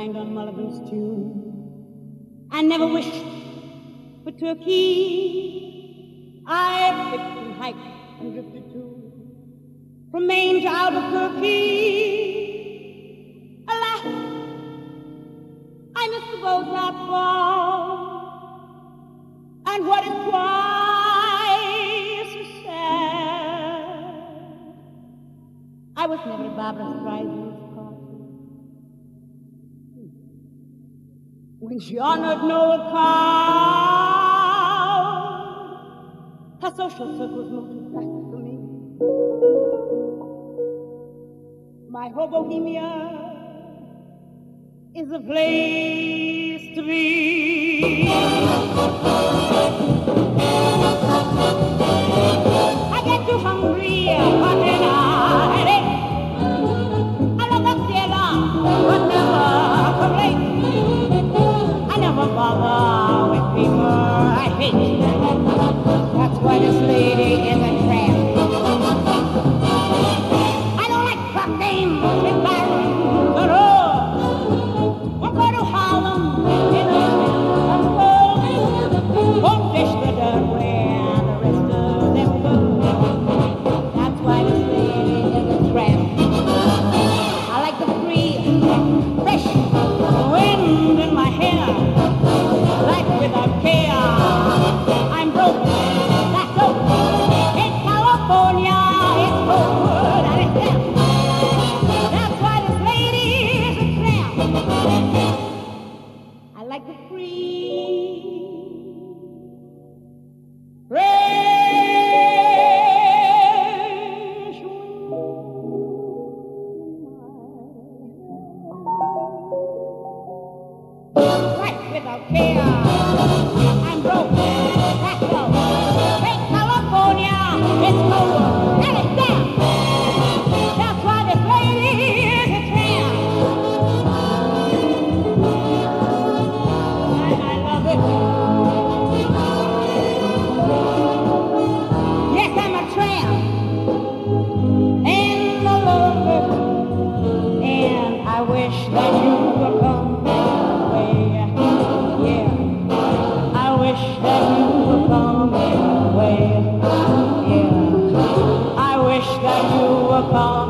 reclined on Mulligan's tune. I never wished for Turkey. I picked and hiked and drifted too, from Maine to Albuquerque. Alas, I missed the boat that fall, and what is twice as sad, I was never Barbara Streisand's party when she honored Noel Coward. Her social circle's no too practical for me. My Hobohemia is a place to be. I get too hungry, what can I eat? I love the theater, but never come late. I never bother with people I hate. That's why this lady is a tramp. I don't like truck names with barons at all. We'll go to Harlem in a won't dish the dirt where the rest of them go. That's why this lady is a tramp. I like the free, fresh wind in my hair, life without care. I'm broke, that's dope. In California, it's cold and it's damp. That's why this lady is a tramp. I like the free, fresh wind. Life without care. I'm broke, that's dope. In California, it's cold and it's damp. That's why this lady is a tramp. I love it. Yes, I'm a tramp and a lover, and I wish that you would come my way. Yeah, I wish that you would come my way. Yeah, I wish that you would come.